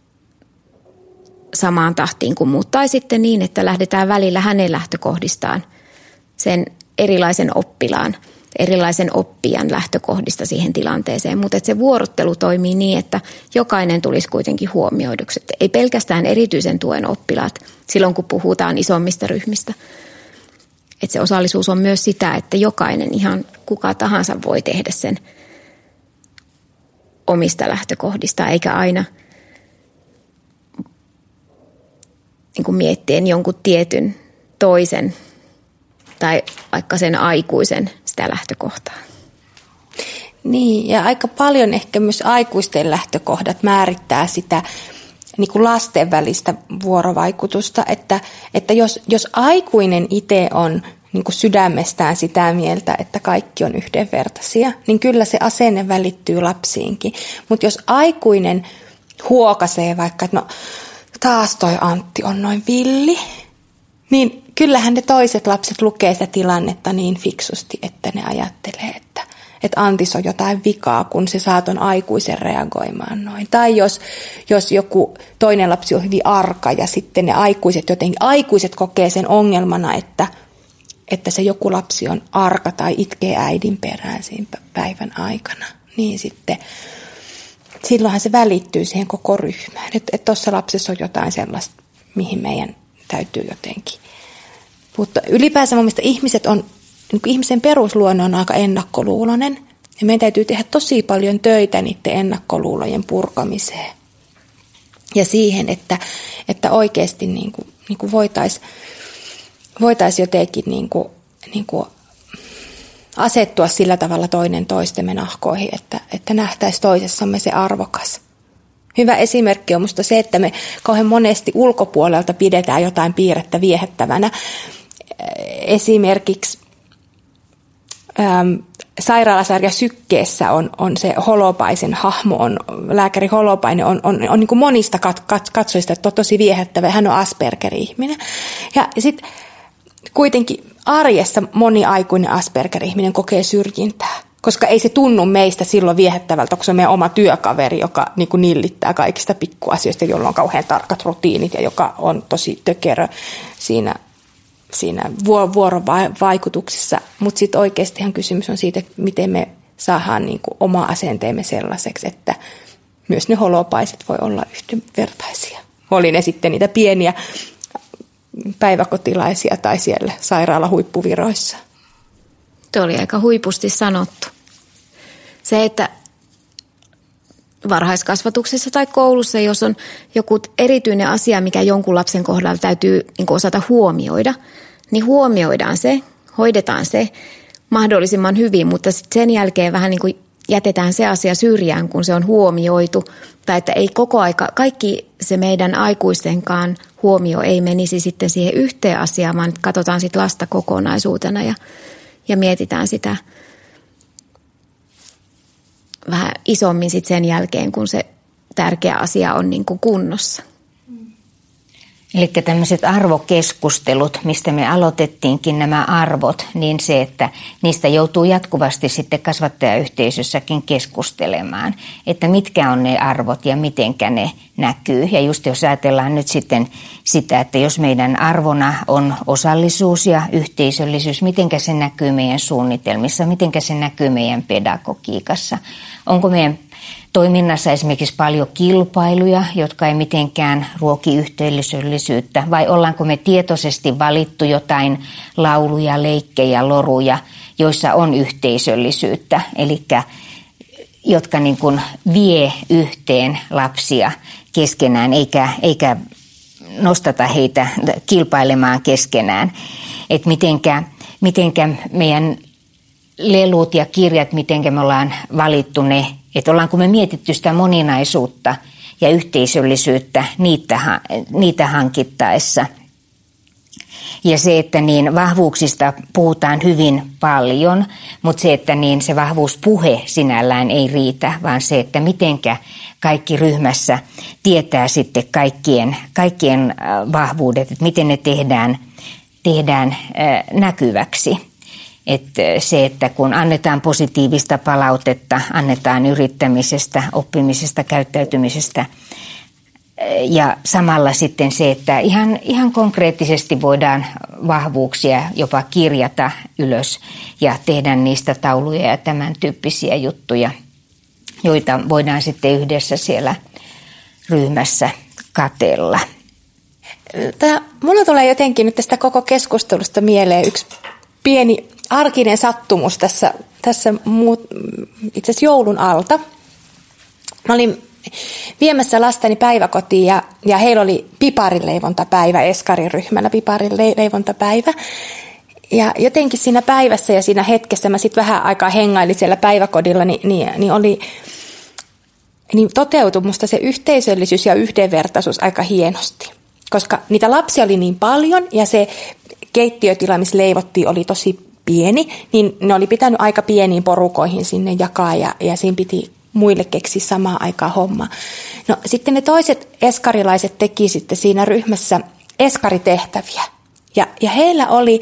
S3: samaan tahtiin kuin muut. Tai sitten niin, että lähdetään välillä hänen lähtökohdistaan, sen erilaisen oppilaan, erilaisen oppijan lähtökohdista siihen tilanteeseen. Mutta se vuorottelu toimii niin, että jokainen tulisi kuitenkin huomioiduksi. Että ei pelkästään erityisen tuen oppilaat silloin, kun puhutaan isommista ryhmistä. Että se osallisuus on myös sitä, että jokainen, ihan kuka tahansa voi tehdä sen omista lähtökohdista, eikä aina niin kuin miettien jonkun tietyn toisen tai vaikka sen aikuisen sitä lähtökohtaa.
S2: Niin, ja aika paljon ehkä myös aikuisten lähtökohdat määrittää sitä niin kuin lasten välistä vuorovaikutusta, että, että jos, jos aikuinen itse on niin kuin sydämestään sitä mieltä, että kaikki on yhdenvertaisia, niin kyllä se asenne välittyy lapsiinkin. Mutta jos aikuinen huokaisee vaikka, että no taas toi Antti on noin villi, niin kyllähän ne toiset lapset lukee sitä tilannetta niin fiksusti, että ne ajattelee, että, että Antis on jotain vikaa, kun se saa ton aikuisen reagoimaan noin. Tai jos, jos joku toinen lapsi on hyvin arka ja sitten ne aikuiset jotenkin, aikuiset kokee sen ongelmana, että, että se joku lapsi on arka tai itkee äidin perään siinä päivän aikana, niin sitten silloinhan se välittyy siihen koko ryhmään. Että tuossa lapsessa on jotain sellaista, mihin meidän täytyy jotenkin puuttua. Ylipäänsä mun mielestä ihmiset on, niin ihmisen perusluonne on aika ennakkoluuloinen. Ja meidän täytyy tehdä tosi paljon töitä niiden ennakkoluulojen purkamiseen. Ja siihen, että, että oikeasti niin kuin, niin kuin voitaisiin voitais jotenkin niin kuin, niin kuin asettua sillä tavalla toinen toistemme nahkoihin, että, että nähtäisiin toisessamme se arvokas. Hyvä esimerkki on minusta se, että me kauhean monesti ulkopuolelta pidetään jotain piirrettä viehättävänä. Esimerkiksi ähm, sairaalasarja Sykkeessä on, on se Holopaisen hahmo, on, lääkäri Holopainen on, on, on niin kuin monista kat, kat, katsojista to, tosi viehättävä. Hän on Asperger-ihminen. Ja sitten kuitenkin arjessa moni aikuinen Asperger-ihminen kokee syrjintää, koska ei se tunnu meistä silloin viehättävältä, kun se on meidän oma työkaveri, joka niin kuin nillittää kaikista pikkuasioista, jolla on kauhean tarkat rutiinit ja joka on tosi tökerö siinä, siinä vuorovaikutuksessa. Mutta sitten oikeastihan kysymys on siitä, että miten me saadaan niin kuin oma asenteemme sellaiseksi, että myös ne holopaiset voi olla yhdenvertaisia. Oli ne sitten niitä pieniä päiväkotilaisia tai siellä sairaalahuippuviroissa.
S3: Tuo oli aika huipusti sanottu. Se, että varhaiskasvatuksessa tai koulussa, jos on joku erityinen asia, mikä jonkun lapsen kohdalla täytyy niin kuin osata huomioida, niin huomioidaan se, hoidetaan se mahdollisimman hyvin, mutta sitten sen jälkeen vähän niin kuin jätetään se asia syrjään, kun se on huomioitu. Tai että ei koko aika, kaikki se meidän aikuistenkaan huomio ei menisi sitten siihen yhteen asiaan, vaan katsotaan sitten lasta kokonaisuutena ja, ja mietitään sitä vähän isommin sitten sen jälkeen, kun se tärkeä asia on niin kuin kunnossa.
S1: Eli tämmöiset arvokeskustelut, mistä me aloitettiinkin nämä arvot, niin se, että niistä joutuu jatkuvasti sitten kasvattajayhteisössäkin keskustelemaan, että mitkä on ne arvot ja mitenkä ne näkyy. Ja just jos ajatellaan nyt sitten sitä, että jos meidän arvona on osallisuus ja yhteisöllisyys, mitenkä se näkyy meidän suunnitelmissa, mitenkä se näkyy meidän pedagogiikassa, onko meidän toiminnassa esimerkiksi paljon kilpailuja, jotka ei mitenkään ruoki yhteisöllisyyttä, vai ollaanko me tietoisesti valittu jotain lauluja, leikkejä, loruja, joissa on yhteisöllisyyttä, eli jotka niin kuin vie yhteen lapsia keskenään, eikä, eikä nostata heitä kilpailemaan keskenään. Että mitenkä, mitenkä meidän lelut ja kirjat, mitenkä me ollaan valittu ne, että ollaanko me mietitty sitä moninaisuutta ja yhteisöllisyyttä niitä, niitä hankittaessa. Ja se, että niin vahvuuksista puhutaan hyvin paljon, mutta se, että niin se vahvuuspuhe sinällään ei riitä, vaan se, että mitenkä kaikki ryhmässä tietää sitten kaikkien, kaikkien vahvuudet, että miten ne tehdään, tehdään näkyväksi. Että se, että kun annetaan positiivista palautetta, annetaan yrittämisestä, oppimisesta, käyttäytymisestä ja samalla sitten se, että ihan, ihan konkreettisesti voidaan vahvuuksia jopa kirjata ylös ja tehdä niistä tauluja ja tämän tyyppisiä juttuja, joita voidaan sitten yhdessä siellä ryhmässä katsella.
S2: Tämä, mulla tulee jotenkin nyt tästä koko keskustelusta mieleen yksi pieni arkinen sattumus tässä, tässä muut, itse asiassa joulun alta. Mä olin viemässä lastani päiväkotiin ja, ja heillä oli piparinleivontapäivä, Eskari-ryhmällä piparinleivontapäivä. Ja jotenkin siinä päivässä ja siinä hetkessä mä sitten vähän aikaa hengailin siellä päiväkodilla, niin, niin, niin, oli, niin toteutui musta se yhteisöllisyys ja yhdenvertaisuus aika hienosti. Koska niitä lapsia oli niin paljon ja se keittiötila, missä leivottiin, oli tosi pieni, niin ne oli pitänyt aika pieniin porukoihin sinne jakaa ja, ja siinä piti muille keksiä samaan aikaan homma. No sitten ne toiset eskarilaiset teki sitten siinä ryhmässä eskaritehtäviä ja, ja heillä oli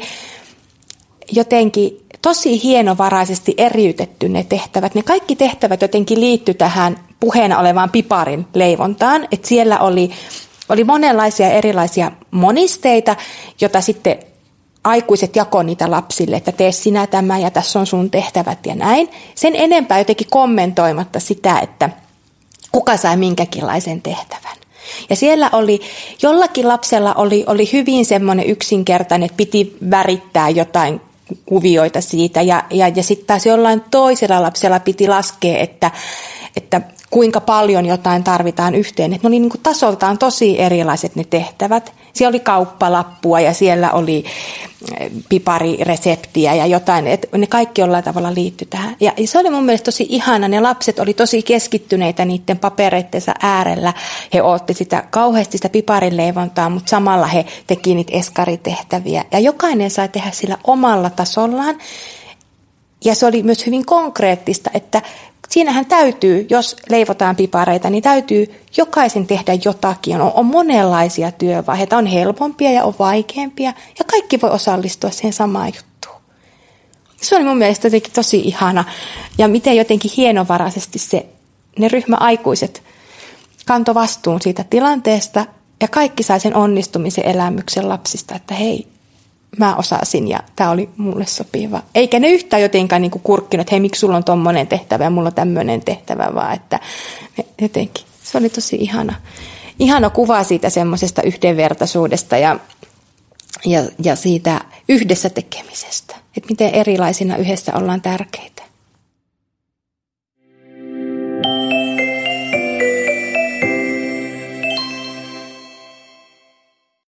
S2: jotenkin tosi hienovaraisesti eriytetty ne tehtävät. Ne kaikki tehtävät jotenkin liittyi tähän puheena olevaan piparin leivontaan, että siellä oli, oli monenlaisia erilaisia monisteita, joita sitten aikuiset jakoi niitä lapsille, että tee sinä tämä ja tässä on sun tehtävät ja näin. Sen enempää jotenkin kommentoimatta sitä, että kuka sai minkäkinlaisen tehtävän. Ja siellä oli, jollakin lapsella oli, oli hyvin semmoinen yksinkertainen, että piti värittää jotain kuvioita siitä ja, ja, ja sitten taas jollain toisella lapsella piti laskea, että, että kuinka paljon jotain tarvitaan yhteen. Että ne oli niin kuin tasoltaan tosi erilaiset ne tehtävät. Siellä oli kauppalappua ja siellä oli piparireseptiä ja jotain, että ne kaikki jollain tavalla liittyi tähän. Ja se oli mun mielestä tosi ihana. Ne lapset oli tosi keskittyneitä niiden papereittensa äärellä. He otti sitä kauheasti sitä piparinleivontaa, mutta samalla he teki niitä eskaritehtäviä. Ja jokainen sai tehdä sillä omalla tasollaan. Ja se oli myös hyvin konkreettista, että siinähän täytyy, jos leivotaan pipareita, niin täytyy jokaisen tehdä jotakin. On, on monenlaisia työvaiheita, on helpompia ja on vaikeampia ja kaikki voi osallistua siihen samaan juttuun. Se oli mun mielestä jotenkin tosi ihana ja miten jotenkin hienovaraisesti se, ne ryhmäaikuiset kantoi vastuun siitä tilanteesta ja kaikki sai sen onnistumisen elämyksen lapsista, että hei, mä osasin ja tää oli mulle sopiva. Eikä ne yhtään jotenkaan niinku kurkkinut, että hei, miksi sulla on tommonen tehtävä ja mulla on tämmöinen tehtävä, vaan että jotenkin se oli tosi ihana. Ihana kuva siitä semmoisesta yhdenvertaisuudesta ja, ja, ja siitä yhdessä tekemisestä. Että miten erilaisina yhdessä ollaan tärkeitä.